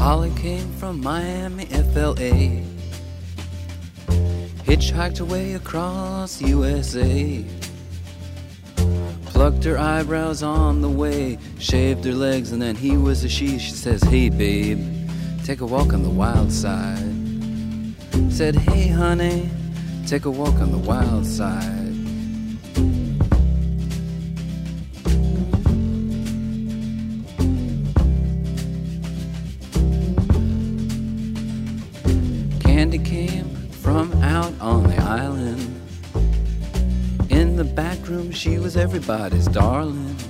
Holly came from Miami, FLA, hitchhiked her way across USA, plucked her eyebrows on the way, shaved her legs, and then he was a she. She says, hey babe, take a walk on the wild side. Said, hey honey, take a walk on the wild side. Candy came from out on the island. In the back room she was everybody's darling.